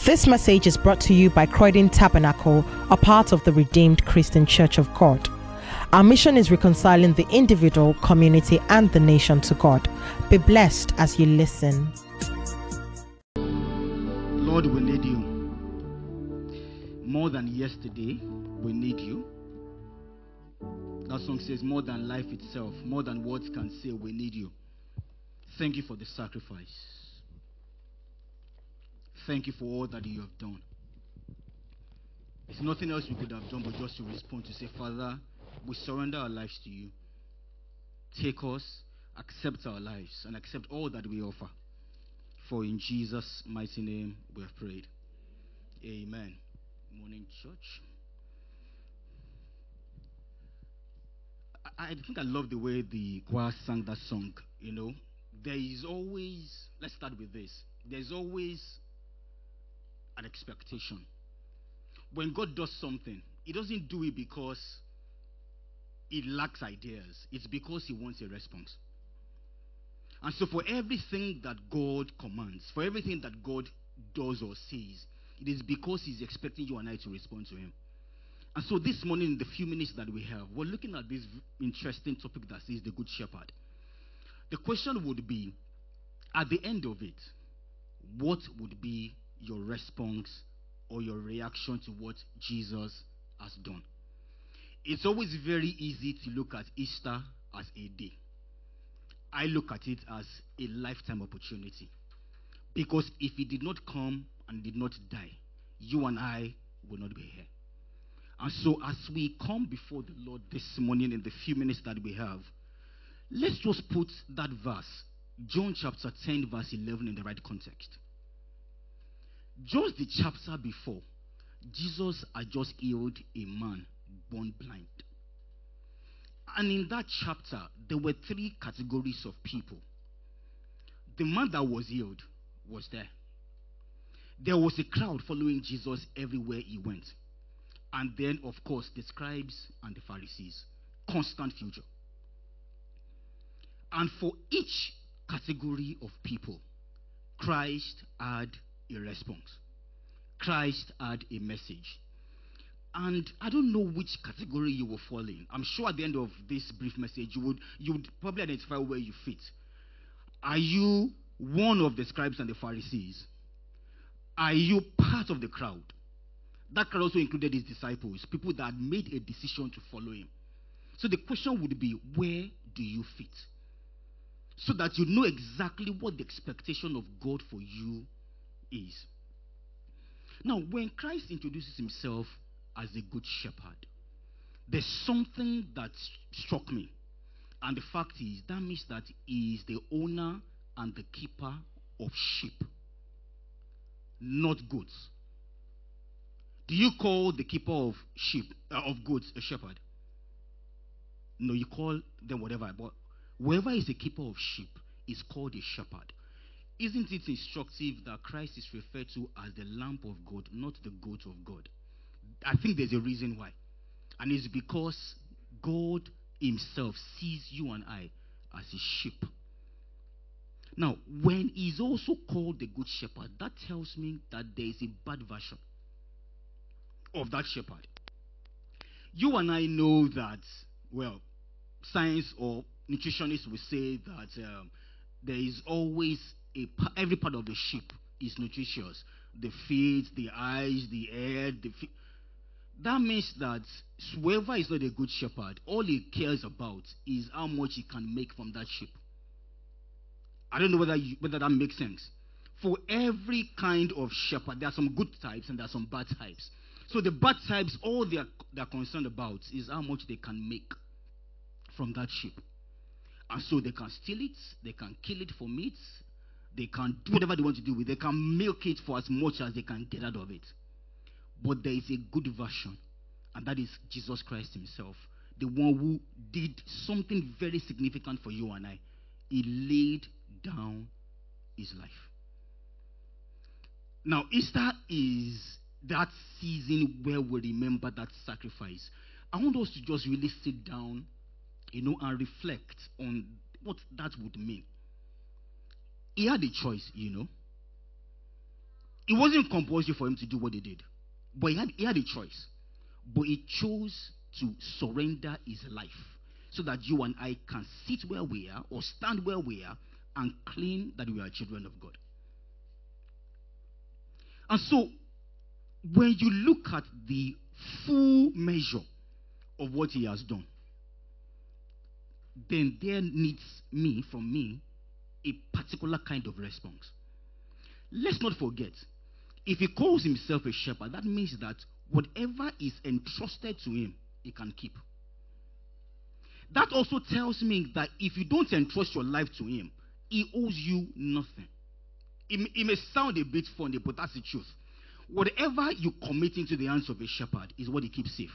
This message is brought to you by Croydon Tabernacle, a part of the Redeemed Christian Church of God. Our mission is reconciling the individual, community, and the nation to God. Be blessed as you listen. Lord, we need you. More than yesterday, we need you. That song says, more than life itself, more than words can say, we need you. Thank you for the sacrifice. Thank you for all that you have done. There's nothing else we could have done but just to respond to say, Father, we surrender our lives to you. Take us, accept our lives, and accept all that we offer. For in Jesus' mighty name we have prayed. Amen. Morning, church. I think I love the way the choir sang that song. You know, there is always, let's start with this. There's always an expectation. When God does something, He doesn't do it because He lacks ideas. It's because He wants a response. And so for everything that God commands, for everything that God does or says, it is because He's expecting you and I to respond to Him. And so this morning, in the few minutes that we have, we're looking at this interesting topic that says the Good Shepherd. The question would be, at the end of it, what would be your response or your reaction to what Jesus has done? It's always very easy to look at Easter as a day. I look at it as a lifetime opportunity. Because if He did not come and did not die, you and I will not be here. And so as we come before the Lord this morning in the few minutes that we have, let's just put that verse, John chapter 10 verse 11, in the right context. Just the chapter before, Jesus had just healed a man born blind. And in that chapter, there were three categories of people. The man that was healed was there. There was a crowd following Jesus everywhere He went. And then, of course, the scribes and the Pharisees. Constant future. And for each category of people, Christ had a response. Christ had a message. And I don't know which category you will fall in. I'm sure at the end of this brief message, you would probably identify where you fit. Are you one of the scribes and the Pharisees? Are you part of the crowd? That crowd also included His disciples, people that had made a decision to follow Him. So the question would be, where do you fit? So that you know exactly what the expectation of God for you is. Now, when Christ introduces Himself as a good shepherd, there's something that struck me. And the fact is, that means that He is the owner and the keeper of sheep, not goats. Do you call the keeper of sheep, of goats, a shepherd? No, you call them whatever. But whoever is a keeper of sheep is called a shepherd. Isn't it instructive that Christ is referred to as the Lamb of God, not the goat of God? I think there's a reason why. And it's because God Himself sees you and I as His sheep. Now, when He's also called the Good Shepherd, that tells me that there is a bad version of that shepherd. You and I know that, well, science or nutritionists will say that there is always every part of the sheep is nutritious. The feet, the eyes, the head, the feet. That means that whoever is not a good shepherd, all he cares about is how much he can make from that sheep. I don't know whether that makes sense. For every kind of shepherd, there are some good types and there are some bad types. So the bad types, all they're concerned about is how much they can make from that sheep. And so they can steal it, they can kill it for meat, they can do whatever they want to do with it, they can milk it for as much as they can get out of it. But there is a good version, and that is Jesus Christ Himself, the one who did something very significant for you and I. He laid down His life. Now, Easter is that season where we remember that sacrifice. I want us to just really sit down, and reflect on what that would mean. He had a choice, It wasn't compulsory for him to do what he did. But he had a choice. But he chose to surrender his life so that you and I can sit where we are or stand where we are and claim that we are children of God. And so, when you look at the full measure of what he has done, then there needs from me, a particular kind of response. Let's not forget, if he calls himself a shepherd, that means that whatever is entrusted to him, he can keep. That also tells me that if you don't entrust your life to him, he owes you nothing. It may sound a bit funny, but that's the truth. Whatever you commit into the hands of a shepherd is what he keeps safe.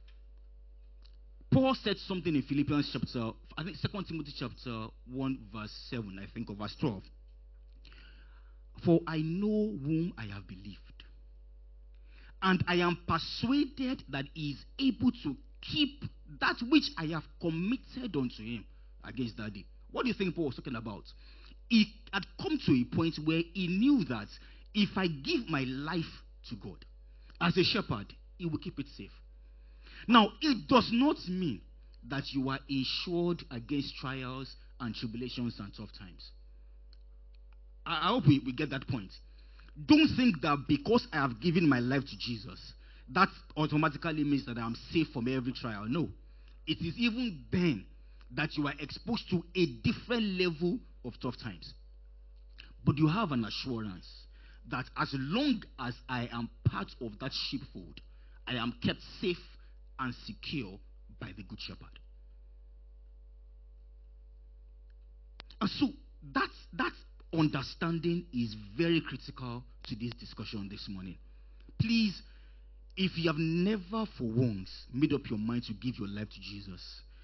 Paul said something in Philippians chapter, I think 2 Timothy chapter 1 verse 7, I think, or verse 12. For I know whom I have believed, and I am persuaded that he is able to keep that which I have committed unto him against that day. What do you think Paul was talking about? He had come to a point where he knew that if I give my life to God as a shepherd, he will keep it safe. Now, it does not mean that you are insured against trials and tribulations and tough times. I hope we get that point. Don't think that because I have given my life to Jesus, that automatically means that I am safe from every trial. No. It is even then that you are exposed to a different level of tough times. But you have an assurance that as long as I am part of that sheepfold, I am kept safe and secure by the Good Shepherd. And so that understanding is very critical to this discussion this morning. Please, if you have never for once made up your mind to give your life to Jesus,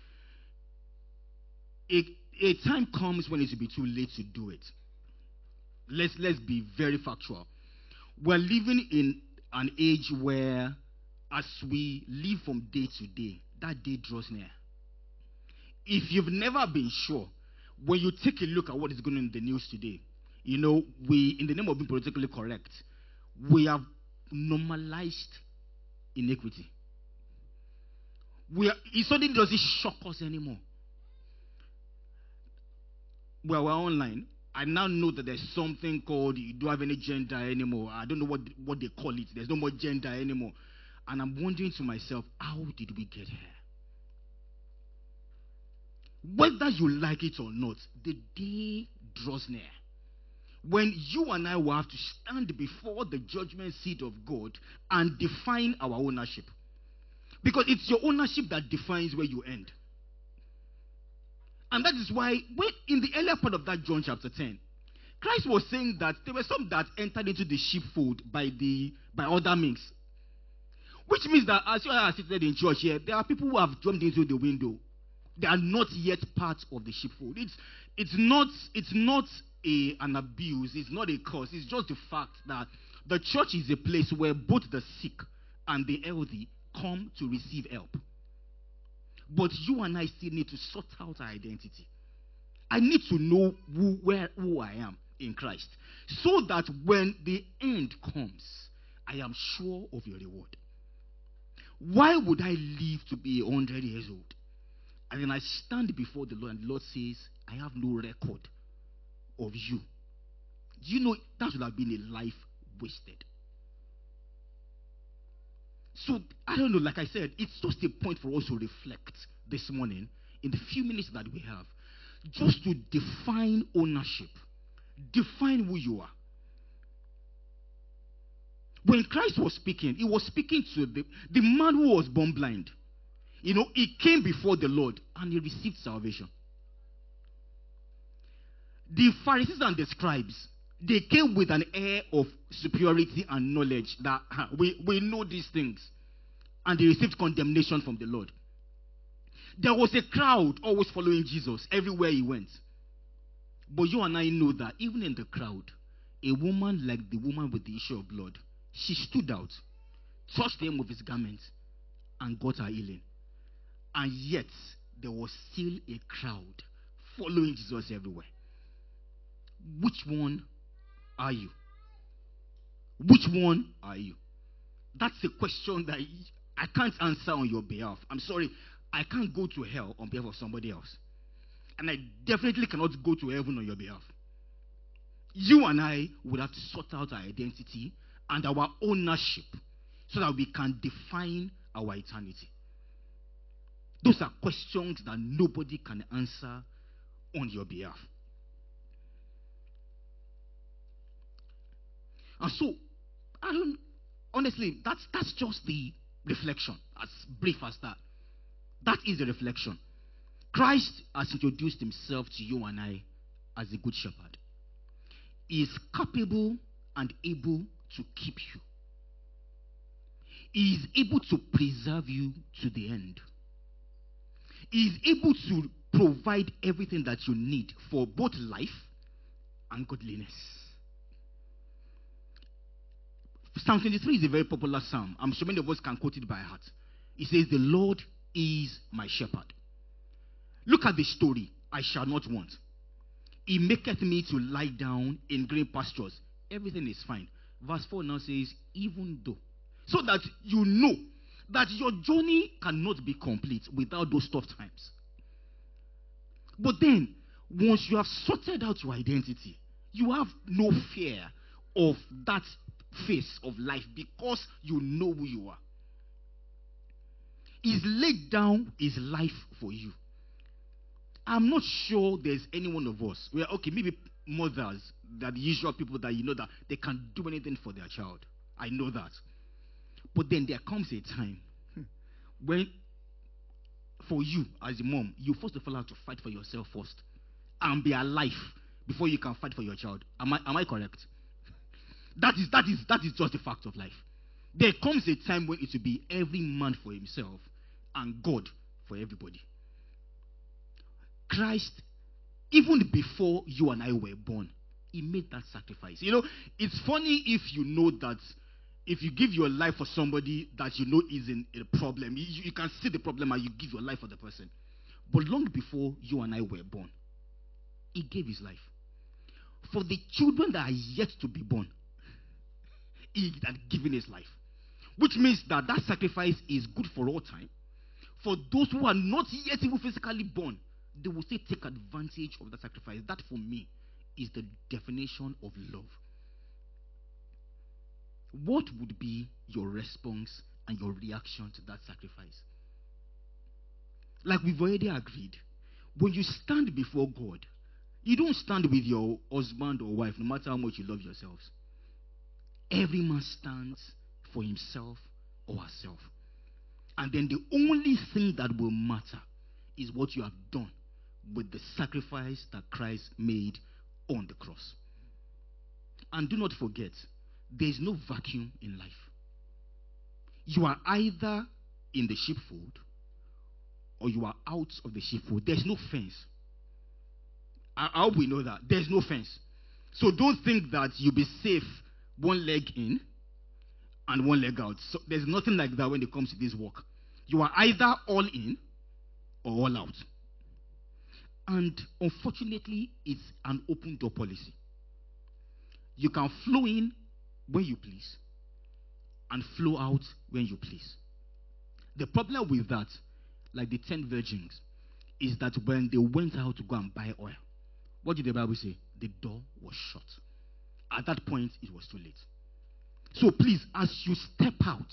a time comes when it will be too late to do it. Let's be very factual. We're living in an age where, as we live from day to day, that day draws near. If you've never been sure, when you take a look at what is going on in the news today, you know, we, in the name of being politically correct, we have normalized iniquity. It suddenly doesn't shock us anymore. Well, we're online. I now know that there's something called, you don't have any gender anymore. I don't know what they call it. There's no more gender anymore. And I'm wondering to myself, how did we get here? Whether you like it or not, the day draws near when you and I will have to stand before the judgment seat of God and define our ownership. Because it's your ownership that defines where you end. And that is why, when in the earlier part of that John chapter 10, Christ was saying that there were some that entered into the sheepfold by other means. Which means that as you are seated in church here, there are people who have jumped into the window. They are not yet part of the sheepfold. It's not an abuse. It's not a curse. It's just the fact that the church is a place where both the sick and the healthy come to receive help. But you and I still need to sort out our identity. I need to know who I am in Christ, so that when the end comes, I am sure of your reward. Why would I live to be 100 years old? And then I stand before the Lord, and the Lord says, I have no record of you. Do you know that would have been a life wasted? So, I don't know, like I said, it's just a point for us to reflect this morning in the few minutes that we have, just to define ownership, define who you are. When Christ was speaking, he was speaking to the man who was born blind. You know, he came before the Lord and he received salvation. The Pharisees and the scribes, they came with an air of superiority and knowledge that we know these things. And they received condemnation from the Lord. There was a crowd always following Jesus everywhere he went. But you and I know that even in the crowd, a woman like the woman with the issue of blood, she stood out, touched the hem of his garment, and got her healing. And yet, there was still a crowd following Jesus everywhere. Which one are you? Which one are you? That's a question that I can't answer on your behalf. I'm sorry. I can't go to hell on behalf of somebody else. And I definitely cannot go to heaven on your behalf. You and I would have to sort out our identity and our ownership so that we can define our eternity. Those are questions that nobody can answer on your behalf. And so, honestly, that's just the reflection, as brief as that. That is the reflection. Christ has introduced himself to you and I as a good shepherd. He is capable and able to keep you. He is able to preserve you to the end. He is able to provide everything that you need for both life and godliness. Psalm 23 is a very popular psalm. I'm sure many of us can quote it by heart. It says, "The Lord is my shepherd. Look at the story. I shall not want. He maketh me to lie down in green pastures." Everything is fine. Verse 4 now says, "Even though." So that you know that your journey cannot be complete without those tough times. But then, once you have sorted out your identity, you have no fear of that phase of life because you know who you are. He's laid down his life for you. I'm not sure there's any one of us where, okay, maybe mothers, that the usual people that you know that they can do anything for their child. I know that. But then there comes a time when, for you as a mom, you first of all have to fight for yourself first and be alive before you can fight for your child. Am I correct? That is just the fact of life. There comes a time when it will be every man for himself and God for everybody. Christ, even before you and I were born, he made that sacrifice. You know, it's funny if you know that if you give your life for somebody that you know is in a problem, you can see the problem and you give your life for the person. But long before you and I were born, he gave his life. For the children that are yet to be born, he had given his life. Which means that sacrifice is good for all time. For those who are not yet even physically born, they will still take advantage of that sacrifice. That for me is the definition of love. What would be your response and your reaction to that sacrifice? Like we've already agreed, when you stand before God, you don't stand with your husband or wife, no matter how much you love yourselves. Every man stands for himself or herself. And then the only thing that will matter is what you have done with the sacrifice that Christ made on the cross. And do not forget, there is no vacuum in life. You are either in the sheepfold or you are out of the sheepfold. There's no fence. I hope we know that. There's no fence. So don't think that you'll be safe one leg in and one leg out. So there's nothing like that when it comes to this walk. You are either all in or all out. And unfortunately, it's an open door policy. You can flow in when you please and flow out when you please. The problem with that, like the 10 virgins, is that when they went out to go and buy oil, what did the Bible say? The door was shut. At that point, it was too late. So please, as you step out,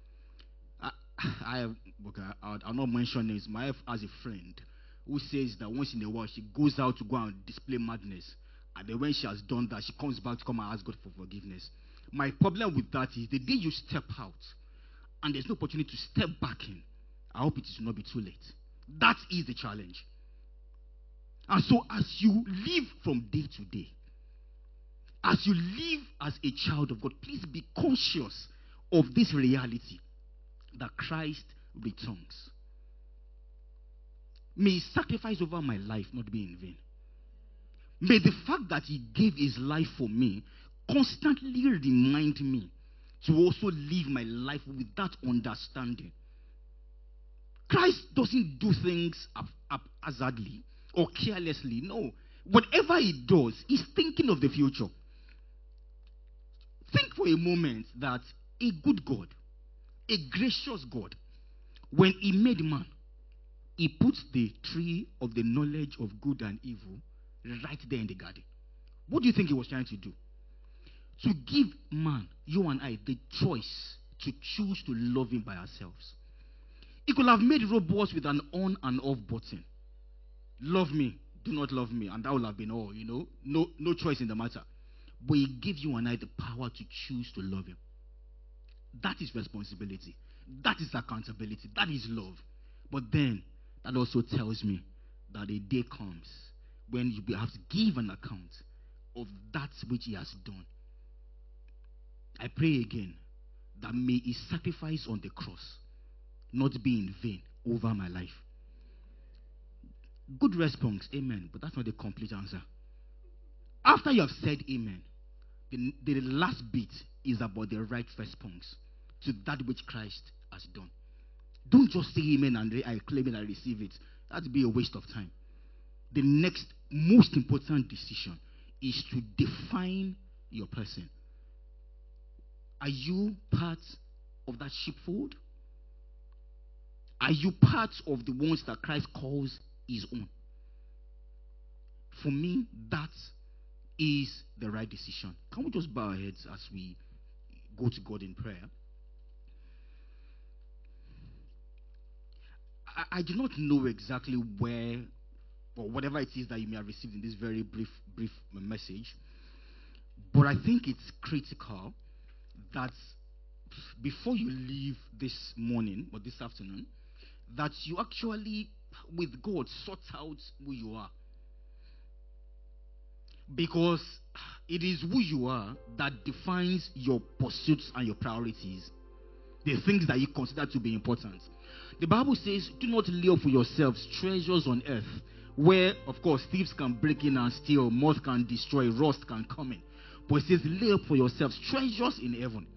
I'll not mention names. My wife has a friend who says that once in a while she goes out to go and display madness, and then when she has done that, she comes back to come and ask God for forgiveness. My problem with that is the day you step out and there's no opportunity to step back in, I hope it will not be too late. That is the challenge. And so as you live from day to day, as you live as a child of God, please be conscious of this reality that Christ returns. May his sacrifice over my life not be in vain. May the fact that he gave his life for me constantly remind me to also live my life with that understanding. Christ doesn't do things haphazardly or carelessly. No. Whatever he does, he's thinking of the future. Think for a moment that a good God, a gracious God, when he made man, he put the tree of the knowledge of good and evil right there in the garden. What do you think he was trying to do? To give man, you and I, the choice to choose to love him by ourselves. He could have made robots with an on and off button. Love me, do not love me, and that would have been all, no choice in the matter. But he gave you and I the power to choose to love him. That is responsibility. That is accountability. That is love. But then, that also tells me that a day comes when you will have to give an account of that which he has done. I pray again that may his sacrifice on the cross not be in vain over my life. Good response, amen, but that's not the complete answer. After you have said amen, the last bit is about the right response to that which Christ has done. Don't just say amen and I claim it and receive it. That would be a waste of time. The next most important decision is to define your person. Are you part of that sheepfold? Are you part of the ones that Christ calls his own? For me, that is the right decision. Can we just bow our heads as we go to God in prayer? I do not know exactly where or whatever it is that you may have received in this very brief message, but I think it's critical that before you leave this morning or this afternoon, that you actually, with God, sort out who you are. Because it is who you are that defines your pursuits and your priorities, the things that you consider to be important. The Bible says, do not lay up for yourselves treasures on earth, where, of course, thieves can break in and steal, moth can destroy, rust can come in. But it says, lay up for yourselves treasures in heaven.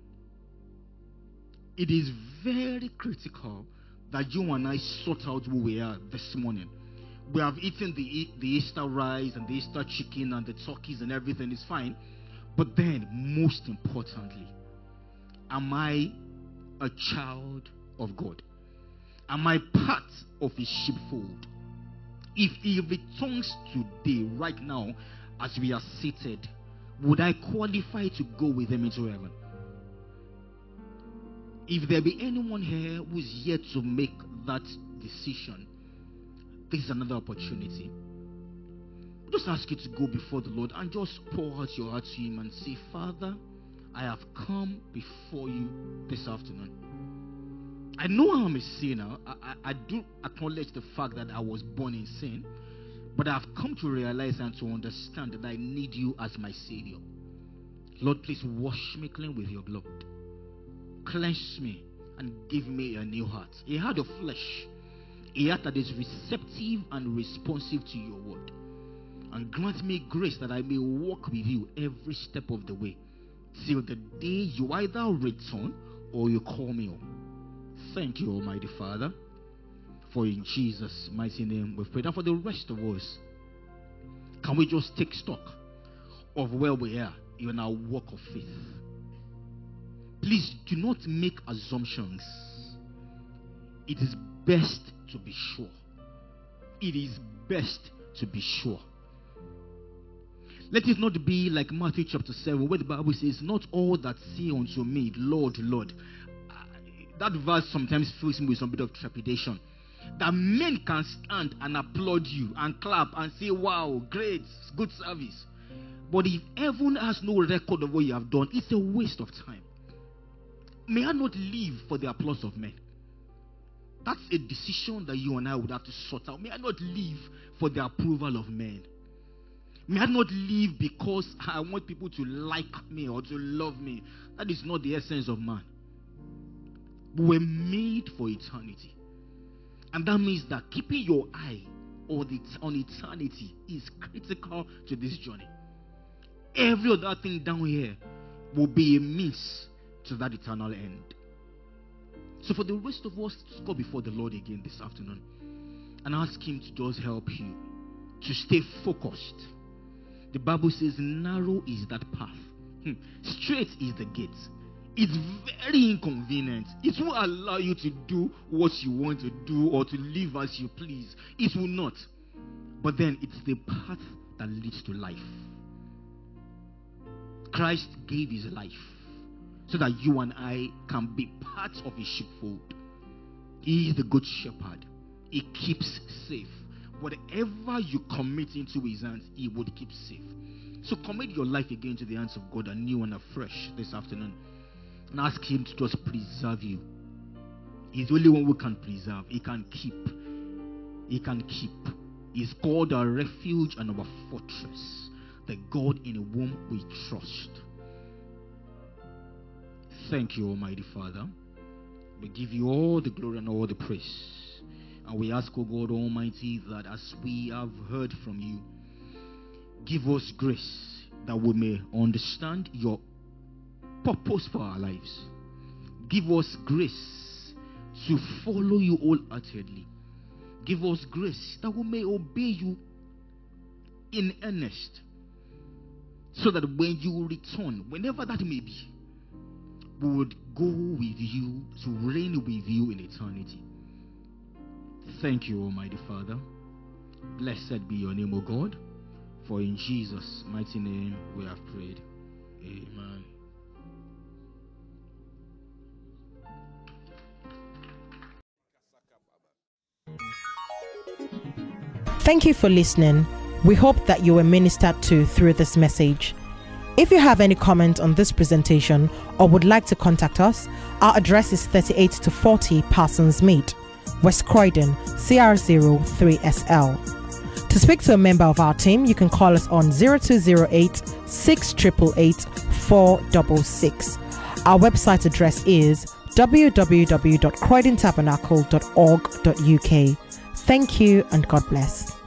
It is very critical that you and I sort out who we are this morning. We have eaten the Easter rice and the Easter chicken and the turkeys and everything is fine. But then, most importantly, am I a child of God? Am I part of his sheepfold? If he returns today, right now, as we are seated, would I qualify to go with him into heaven? If there be anyone here who is yet to make that decision, this is another opportunity. Just ask you to go before the Lord and just pour out your heart to him and say, Father, I have come before you this afternoon. I know I'm a sinner. I do acknowledge the fact that I was born in sin, but I've come to realize and to understand that I need you as my Savior. Lord, please wash me clean with your blood. Cleanse me and give me a new heart, a heart of flesh, a heart that is receptive and responsive to your word. And grant me grace that I may walk with you every step of the way till the day you either return or you call me home. Thank you, Almighty Father, for in Jesus' mighty name we pray. And for the rest of us, can we just take stock of where we are in our walk of faith? Please do not make assumptions. It is best to be sure. It is best to be sure. Let it not be like Matthew chapter 7, where the Bible says, not all that say unto me, Lord, Lord. That verse sometimes fills me with some bit of trepidation. That men can stand and applaud you and clap and say, wow, great, good service. But if heaven has no record of what you have done, it's a waste of time. May I not live for the applause of men. That's a decision that you and I would have to sort out. May I not live for the approval of men. May I not live because I want people to like me or to love me. That is not the essence of man. We were made for eternity. And that means that keeping your eye on eternity is critical to this journey. Every other thing down here will be a means to that eternal end. So for the rest of us, let's go before the Lord again this afternoon and ask him to just help you to stay focused. The Bible says narrow is that path Straight is the gate. It's very inconvenient. It won't allow you to do what you want to do or to live as you please. It will not. But then it's the path that leads to life. Christ gave his life so that you and I can be part of his sheepfold. He is the good shepherd. He keeps safe. Whatever you commit into his hands, he would keep safe. So commit your life again to the hands of God anew and afresh this afternoon. And ask him to just preserve you. He's the only one who can preserve. He can keep. He can keep. He's called our refuge and our fortress. The God in whom we trust. Thank you, Almighty Father. We give you all the glory and all the praise. And we ask, O God Almighty, that as we have heard from you, give us grace that we may understand your purpose for our lives. Give us grace to follow you wholeheartedly. Give us grace that we may obey you in earnest, so that when you return, whenever that may be, we would go with you to reign with you in eternity. Thank you, Almighty Father. Blessed be your name, O God. For in Jesus' mighty name we have prayed. Amen. Thank you for listening. We hope that you were ministered to through this message. If you have any comment on this presentation or would like to contact us, our address is 38 to 40 Parsons Mead, West Croydon, CR03SL. To speak to a member of our team, you can call us on 0208 688 466. Our website address is www.croydontabernacle.org.uk. Thank you and God bless.